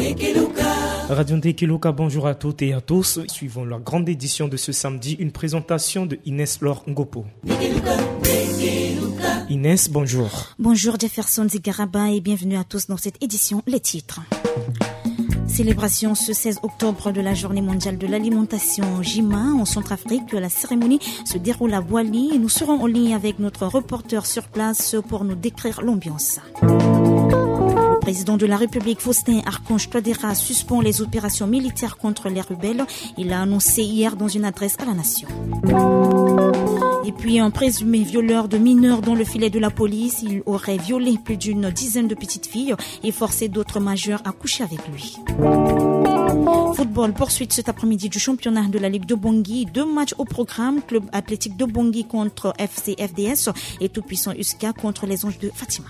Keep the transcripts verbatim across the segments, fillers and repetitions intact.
Radio Ntekiluka, bonjour à toutes et à tous. Suivons la grande édition de ce samedi, une présentation de Inès Laure Ngopo. Inès, bonjour. Bonjour Jefferson Zigaraba et bienvenue à tous dans cette édition. Les titres. Célébration ce seize octobre de la journée mondiale de l'alimentation J I M A en Centrafrique. La cérémonie se déroule à Bouali et nous serons en ligne avec notre reporter sur place pour nous décrire l'ambiance. Le président de la République, Faustin Archange Touadéra, suspend les opérations militaires contre les rebelles. Il l'a annoncé hier dans une adresse à la nation. Et puis un présumé violeur de mineurs dans le filet de la police. Il aurait violé plus d'une dizaine de petites filles et forcé d'autres majeurs à coucher avec lui. Football, poursuite cet après-midi du championnat de la Ligue de Bangui. Deux matchs au programme. Club athlétique de Bangui contre F C F D S et tout-puissant U S C A contre les Anges de Fatima.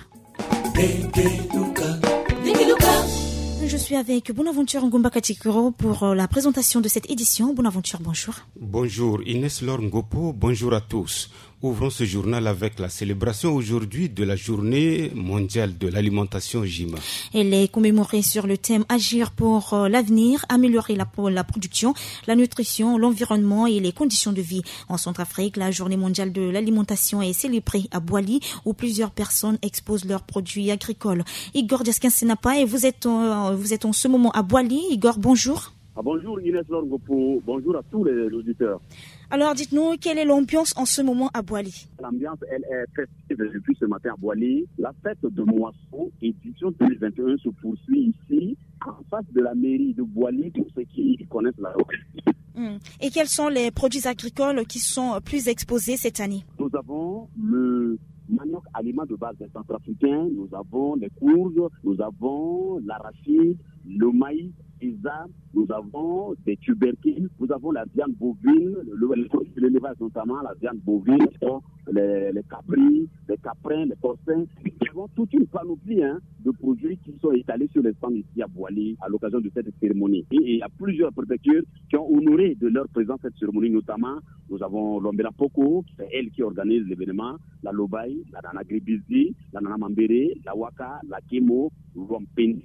Je suis avec Bonaventure Ngomba Katikiro pour la présentation de cette édition. Bonaventure, bonjour. Bonjour Inès Laure Ngopo, bonjour à tous. Ouvrons ce journal avec la célébration aujourd'hui de la journée mondiale de l'alimentation J I M A. Elle est commémorée sur le thème Agir pour l'avenir, améliorer la, la production, la nutrition, l'environnement et les conditions de vie. En Centrafrique, la journée mondiale de l'alimentation est célébrée à Bouali où plusieurs personnes exposent leurs produits agricoles. Igor Diaskin-Senapa, et vous êtes, euh, vous êtes en ce moment à Bouali. Igor, bonjour. Ah, bonjour Inès Laure Ngopo, bonjour à tous les auditeurs. Alors dites-nous, quelle est l'ambiance en ce moment à Bouali? L'ambiance, elle est festive depuis ce matin à Bouali. La fête de Moisson, édition deux mille vingt et un, se poursuit ici, en face de la mairie de Bouali, pour ceux qui connaissent la localité. Hum. Et quels sont les produits agricoles qui sont plus exposés cette année? Nous avons le manioc, aliment de base des centrafricains, nous avons les courges, nous avons l'arachide, le maïs, Isa, nous avons des tubercules, nous avons la viande bovine, l'élevage notamment, la viande bovine, les, les capris, les caprins, les porcins. Nous avons toute une panoplie hein, de produits qui sont étalés sur les stands ici à Bouali à l'occasion de cette cérémonie. Et il y a plusieurs préfectures qui ont honoré de leur présence cette cérémonie, notamment nous avons l'Ombela Poko, c'est elle qui organise l'événement, la Lobaï, la Nana Gribizi, la Nana Mambere, la Waka, la Kemo, Luampende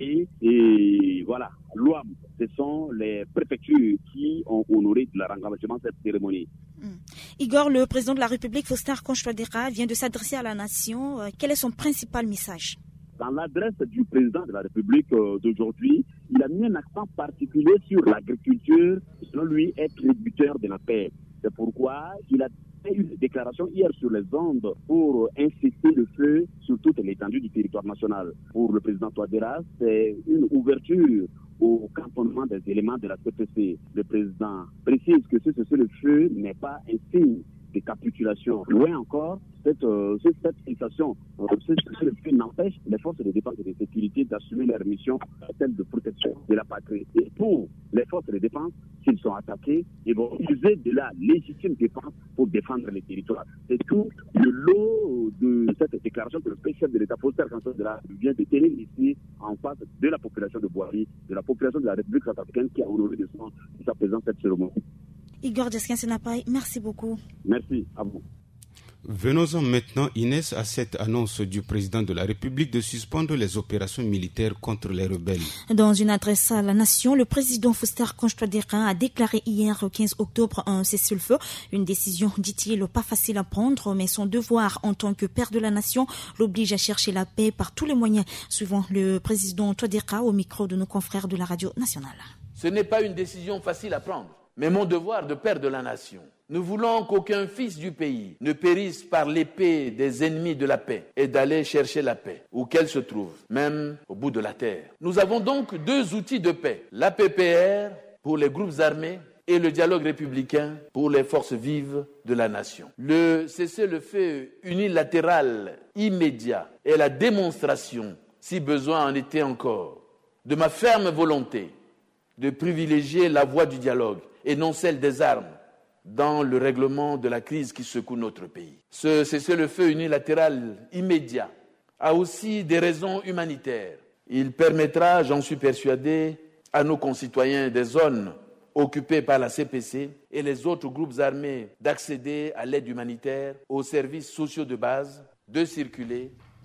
et voilà, Luam. Ce sont les préfectures qui ont honoré de leur engagement cette cérémonie. Mmh. Igor, le président de la République, Faustin Archange Touadéra, vient de s'adresser à la nation. Quel est son principal message? Dans l'adresse du président de la République euh, d'aujourd'hui, il a mis un accent particulier sur l'agriculture, qui selon lui est tributaire de la paix. C'est pourquoi il a fait une déclaration hier sur les ondes pour inciter le feu sur toute l'étendue du territoire national. Pour le président Touadéra, c'est une ouverture au cantonnement des éléments de la C P C. Le président précise que ce cessez le feu n'est pas un signe de capitulation. Loin encore, cette, euh, cette situation, euh, ce cessez le feu n'empêche les forces de défense et de sécurité d'assumer leur mission, celle de protection de la patrie. Et pour les forces de défense, s'ils sont attaqués, ils vont user de la légitime défense pour défendre les territoires. C'est tout le lot de cette déclaration que le chef de l'État, Faustin Archange Touadéra, vient de tenir ici en face de la population de Bouali, de la population de la République centrafricaine qui a honoré de, son, de sa présence cette cérémonie. Igor Diaskin-Senapa, merci beaucoup. Merci à vous. Venons-en maintenant, Inès, à cette annonce du président de la République de suspendre les opérations militaires contre les rebelles. Dans une adresse à la nation, le président Faustin Archange Touadéra a déclaré hier, quinze octobre, un cessez-le-feu. Une décision, dit-il, pas facile à prendre, mais son devoir en tant que père de la nation l'oblige à chercher la paix par tous les moyens, suivant le président Touadéra au micro de nos confrères de la radio nationale. Ce n'est pas une décision facile à prendre, mais mon devoir de père de la nation. Nous voulons qu'aucun fils du pays ne périsse par l'épée des ennemis de la paix et d'aller chercher la paix, où qu'elle se trouve, même au bout de la terre. Nous avons donc deux outils de paix, l'A P P R pour les groupes armés et le dialogue républicain pour les forces vives de la nation. Le cessez-le-feu unilatéral immédiat est la démonstration, si besoin en était encore, de ma ferme volonté de privilégier la voie du dialogue et non celle des armes dans le règlement de la crise qui secoue notre pays. Ce cessez-le-feu unilatéral immédiat a aussi des raisons humanitaires. Il permettra, j'en suis persuadé, à nos concitoyens des zones occupées par la C P C et les autres groupes armés d'accéder à l'aide humanitaire, aux services sociaux de base, de circuler,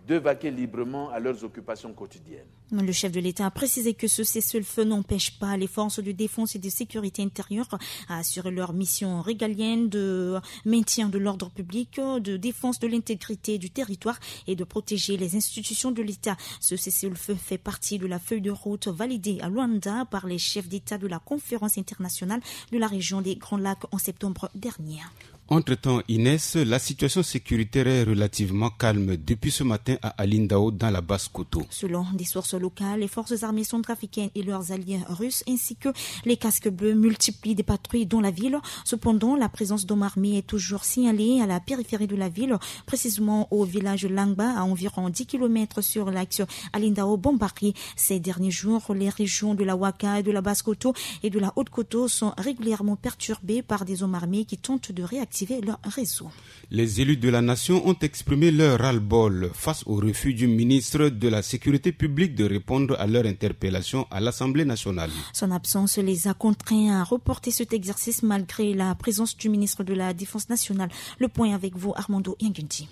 de vaquer librement à leurs occupations quotidiennes. Le chef de l'État a précisé que ce cessez-le-feu n'empêche pas les forces de défense et de sécurité intérieure à assurer leur mission régalienne de maintien de l'ordre public, de défense de l'intégrité du territoire et de protéger les institutions de l'État. Ce cessez-le-feu fait partie de la feuille de route validée à Luanda par les chefs d'État de la conférence internationale de la région des Grands Lacs en septembre dernier. Entre-temps, Inès, la situation sécuritaire est relativement calme depuis ce matin à Alindao dans la Basse-Koto. Selon des sources locales, les forces armées centrafricaines et leurs alliés russes ainsi que les casques bleus multiplient des patrouilles dans la ville. Cependant, la présence d'hommes armés est toujours signalée à la périphérie de la ville, précisément au village Langba, à environ dix kilomètres sur l'axe Alindao-Bombari. Ces derniers jours, les régions de la Ouaka, de la Basse-Koto et de la Haute-Koto sont régulièrement perturbées par des hommes armés qui tentent de réactiver leur réseau. Les élus de la nation ont exprimé leur ras-le-bol face au refus du ministre de la Sécurité publique de répondre à leur interpellation à l'Assemblée nationale. Son absence les a contraints à reporter cet exercice malgré la présence du ministre de la Défense nationale. Le point avec vous, Armando Yangundi.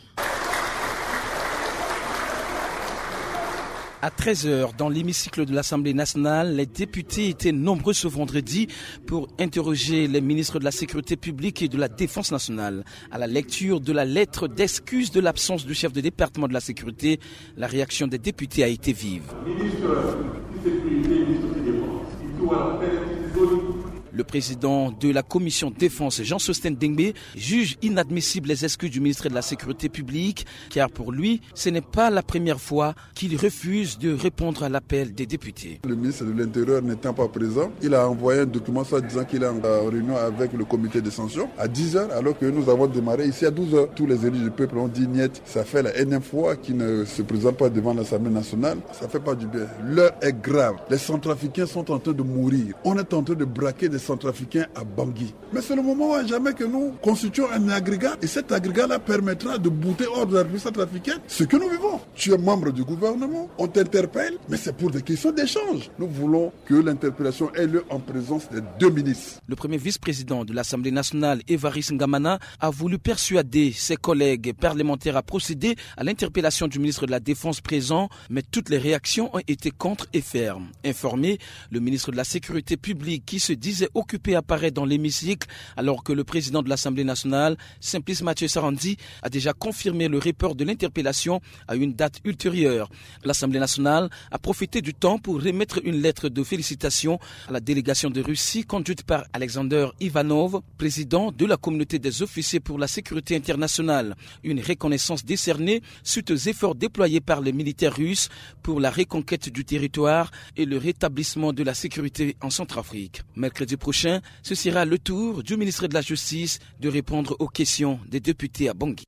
À treize heures, dans l'hémicycle de l'Assemblée nationale, les députés étaient nombreux ce vendredi pour interroger les ministres de la Sécurité publique et de la Défense nationale. À la lecture de la lettre d'excuse de l'absence du chef de département de la Sécurité, la réaction des députés a été vive. Ministre de Sécurité, ministre de Défense, il doit Le président de la commission défense, Jean-Sosten Dengbe, juge inadmissibles les excuses du ministre de la Sécurité publique, car pour lui, ce n'est pas la première fois qu'il refuse de répondre à l'appel des députés. Le ministre de l'Intérieur n'étant pas présent, il a envoyé un document soit disant qu'il est en réunion avec le comité de sanctions à dix heures, alors que nous avons démarré ici à douze heures. Tous les élus du peuple ont dit niet, ça fait la énième fois qu'il ne se présente pas devant l'Assemblée nationale. Ça ne fait pas du bien. L'heure est grave. Les Centrafricains sont en train de mourir. On est en train de braquer des Centrafricains à Bangui. Mais c'est le moment à jamais que nous constituons un agrégat et cet agrégat-là permettra de bouter hors de la République centrafricaine ce que nous vivons. Tu es membre du gouvernement, on t'interpelle, mais c'est pour des questions d'échange. Nous voulons que l'interpellation ait lieu en présence des deux ministres. Le premier vice-président de l'Assemblée nationale, Évariste Ngamana, a voulu persuader ses collègues parlementaires à procéder à l'interpellation du ministre de la Défense présent, mais toutes les réactions ont été contre et fermes. Informé, le ministre de la Sécurité publique qui se disait occupé apparaît dans l'hémicycle alors que le président de l'Assemblée nationale, Simplice Mathieu Sarandi, a déjà confirmé le report de l'interpellation à une date ultérieure. L'Assemblée nationale a profité du temps pour remettre une lettre de félicitations à la délégation de Russie conduite par Alexander Ivanov, président de la communauté des officiers pour la sécurité internationale. Une reconnaissance décernée suite aux efforts déployés par les militaires russes pour la reconquête du territoire et le rétablissement de la sécurité en Centrafrique. Mercredi prochain, ce sera le tour du ministre de la Justice de répondre aux questions des députés à Bangui.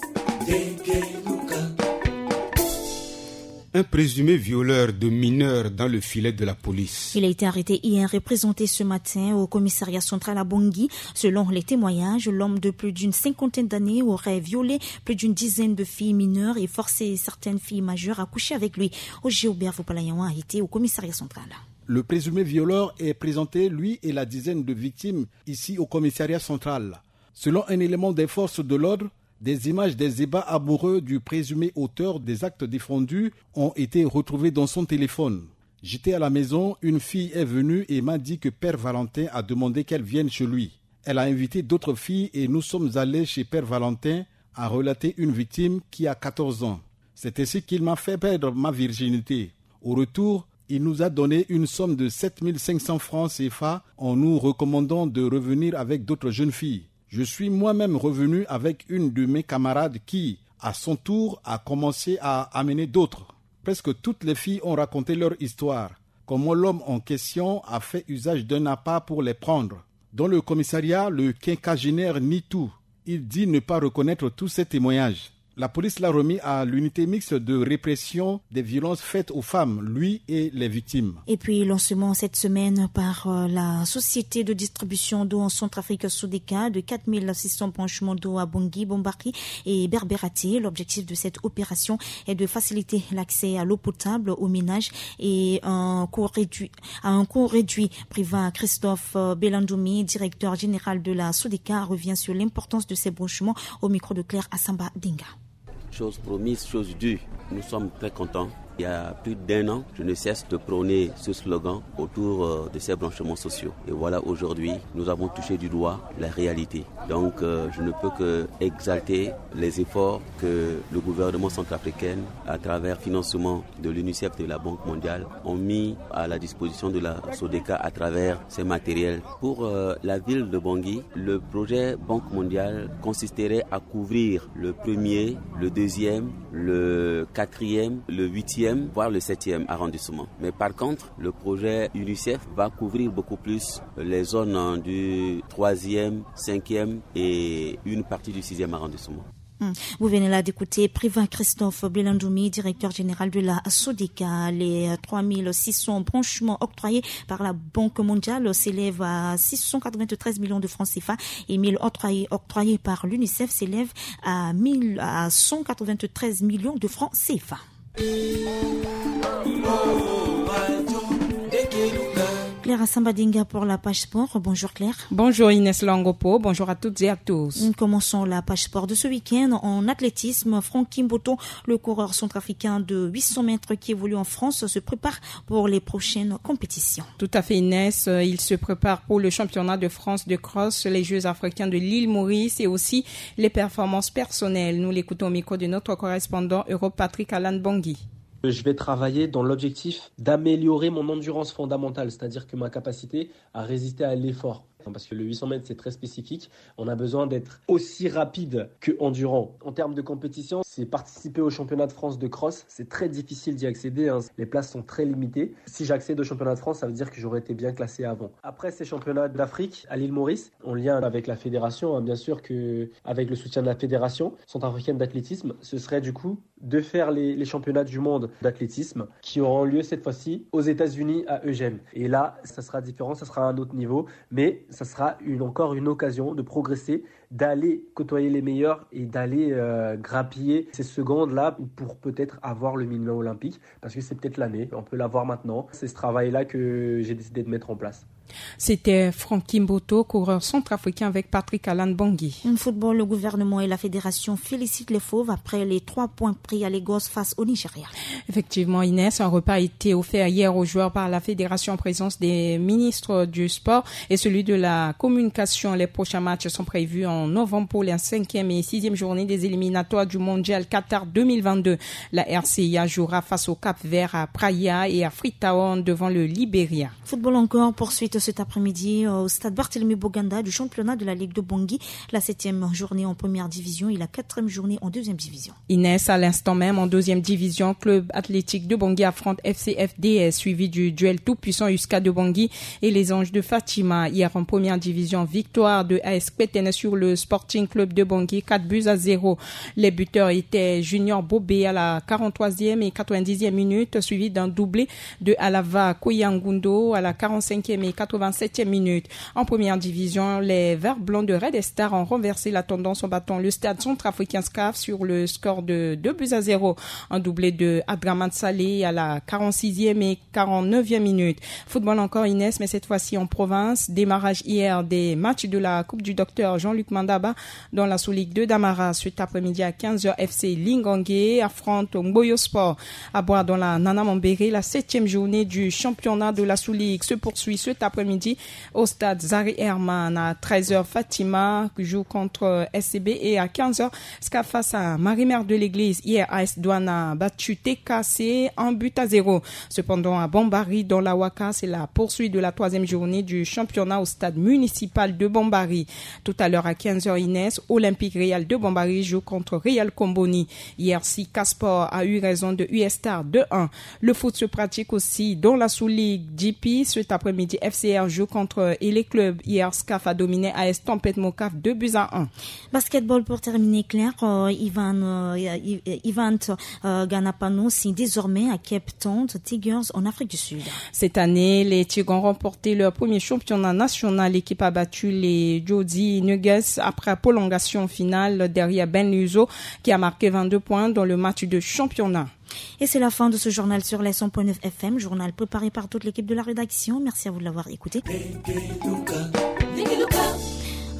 Un présumé violeur de mineurs dans le filet de la police. Il a été arrêté hier et présenté ce matin au commissariat central à Bangui. Selon les témoignages, l'homme de plus d'une cinquantaine d'années aurait violé plus d'une dizaine de filles mineures et forcé certaines filles majeures à coucher avec lui. Oji Aubert Vopalayawan a été au commissariat central. Le présumé violeur est présenté, lui et la dizaine de victimes, ici au commissariat central. Selon un élément des forces de l'ordre, des images des ébats amoureux du présumé auteur des actes défendus ont été retrouvées dans son téléphone. J'étais à la maison, une fille est venue et m'a dit que Père Valentin a demandé qu'elle vienne chez lui. Elle a invité d'autres filles et nous sommes allés chez Père Valentin, a relaté une victime qui a quatorze ans. C'est ainsi qu'il m'a fait perdre ma virginité. Au retour, il nous a donné une somme de sept mille cinq cents francs C F A en nous recommandant de revenir avec d'autres jeunes filles. Je suis moi-même revenu avec une de mes camarades qui, à son tour, a commencé à amener d'autres. Presque toutes les filles ont raconté leur histoire, comment l'homme en question a fait usage d'un appât pour les prendre. Dans le commissariat, le quinquagénaire nie tout. Il dit ne pas reconnaître tous ces témoignages. La police l'a remis à l'unité mixte de répression des violences faites aux femmes, lui et les victimes. Et puis, lancement cette semaine par euh, la société de distribution d'eau en Centrafrique Sodeka de quatre mille six cents branchements d'eau à Bangui, Bombari et Berberati. L'objectif de cette opération est de faciliter l'accès à l'eau potable aux ménages et un coût réduit, à un coût réduit. Priva Christophe Belandoumi, directeur général de la Sodeka, revient sur l'importance de ces branchements au micro de Claire Assamba Dinga. chose promise, chose due. Nous sommes très contents. Il y a plus d'un an, je ne cesse de prôner ce slogan autour de ces branchements sociaux. Et voilà, aujourd'hui, nous avons touché du doigt la réalité. Donc, euh, je ne peux que exalter les efforts que le gouvernement centrafricain, à travers le financement de l'UNICEF et de la Banque mondiale, ont mis à la disposition de la SODECA à travers ces matériels. Pour euh, la ville de Bangui, le projet Banque mondiale consisterait à couvrir le premier, le deuxième, le quatrième, le huitième, voire le septième arrondissement. Mais par contre, le projet UNICEF va couvrir beaucoup plus les zones du troisième, cinquième et une partie du sixième arrondissement. Vous venez là d'écouter Priva Christophe Belandoumi, directeur général de la SODECA. Les trois mille six cents branchements octroyés par la Banque mondiale s'élèvent à six cent quatre-vingt-treize millions de francs C F A et mille octroyés, octroyés par l'UNICEF s'élèvent à, mille, à cent quatre-vingt-treize millions de francs C F A. Claire Sambadinga pour la page sport. Bonjour Claire. Bonjour Inès Langopo, bonjour à toutes et à tous. Nous commençons la page sport de ce week-end en athlétisme. Franck Kimboto, le coureur centrafricain de huit cents mètres qui évolue en France, se prépare pour les prochaines compétitions. Tout à fait Inès, il se prépare pour le championnat de France de cross, les Jeux africains de l'île Maurice et aussi les performances personnelles. Nous l'écoutons au micro de notre correspondant Europe Patrick Alan Bangui. Je vais travailler dans l'objectif d'améliorer mon endurance fondamentale, c'est-à-dire que ma capacité à résister à l'effort. Parce que le huit cents mètres, c'est très spécifique. On a besoin d'être aussi rapide que endurant. En termes de compétition, c'est participer au championnat de France de cross. C'est très difficile d'y accéder, hein. Les places sont très limitées. Si j'accède au championnat de France, ça veut dire que j'aurais été bien classé avant. Après ces championnats d'Afrique, à l'île Maurice, en lien avec la fédération, hein, bien sûr que avec le soutien de la fédération centrafricaine d'athlétisme, ce serait du coup de faire les, les championnats du monde d'athlétisme qui auront lieu cette fois-ci aux États-Unis à Eugène. Et là, ça sera différent, ça sera un autre niveau, mais ça sera une, encore une occasion de progresser, d'aller côtoyer les meilleurs et d'aller euh, grappiller ces secondes-là pour peut-être avoir le minimum olympique, parce que c'est peut-être l'année, on peut l'avoir maintenant. C'est ce travail-là que j'ai décidé de mettre en place. C'était Franck Kimboto, coureur centrafricain avec Patrick Alan Bangui. En football, le gouvernement et la fédération félicitent les Fauves après les trois points pris à Lagos face au Nigeria. Effectivement, Inès, un repas a été offert hier aux joueurs par la fédération en présence des ministres du sport et celui de la communication. Les prochains matchs sont prévus en novembre pour la cinquième et sixième journée des éliminatoires du Mondial Qatar deux mille vingt-deux. La R C I A jouera face au Cap-Vert à Praia et à Freetown devant le Libéria. Football encore, poursuite cet après-midi au stade Barthélemy Boganda du championnat de la Ligue de Bangui. La septième journée en première division et la quatrième journée en deuxième division. Inès, à l'instant même, en deuxième division, Club Athlétique de Bangui affronte F C F D S, suivi du duel tout-puissant U S C A de Bangui et les Anges de Fatima. Hier, en première division, victoire de A S Kwetene sur le Sporting Club de Bangui, quatre buts à zéro. Les buteurs étaient Junior Bobé à la quarante-troisième et quatre-vingt-dixième minute, suivi d'un doublé de Alava Koyangundo à la quarante-cinquième et quatre-vingt-septième minute. En première division, les Verts Blancs de Red Star ont renversé la tendance en battant le stade centrafricain S C A F sur le score de deux buts à zéro. Un doublé de Adraman Saleh à la quarante-sixième et quarante-neuvième minute. Football encore Inès, mais cette fois-ci en province. Démarrage hier des matchs de la Coupe du Docteur Jean-Luc Mandaba dans la sous-ligue de Damara. Cet après-midi à quinze heures, F C Lingangé affronte Mboyo Sport. À boire dans la Nana Mambéré, la septième journée du championnat de la sous-ligue se poursuit cet après-midi au stade Zari Herman. À treize heures, Fatima joue contre S C B et à quinze heures, S C A face à Marie-Mère de l'Église. Hier, A S Douane a battu T K C un but à zéro. Cependant, à Bambari, dans la Waka, c'est la poursuite de la troisième journée du championnat au stade municipal de Bambari. Tout à l'heure, à quinze heures, Inès, Olympique Real de Bambari joue contre Real Comboni. Hier, Sika Sport a eu raison de U S Star deux un. Le foot se pratique aussi dans la sous-ligue J P. Cet après-midi, F C R joue contre les clubs. Hier, S C A F a dominé A S Tempête Mocaf deux buts à un. Basketball pour terminer, Claire. Euh, Ivan, euh, Ivan euh, Ganapano signe désormais à Cape Town Tigers en Afrique du Sud. Cette année, les Tigres ont remporté leur premier championnat national. L'équipe a battu les Jody Nuggets après prolongation finale derrière Ben Luso qui a marqué vingt-deux points dans le match de championnat. Et c'est la fin de ce journal sur les cent point neuf F M, journal préparé par toute l'équipe de la rédaction. Merci à vous de l'avoir écouté.